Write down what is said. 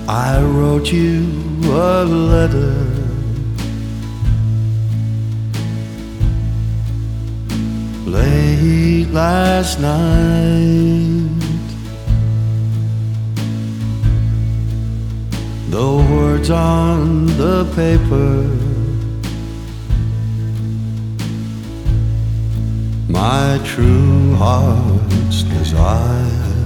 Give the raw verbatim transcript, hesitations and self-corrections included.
I wrote you a letter late last night. The words on the paper, my true heart's desire.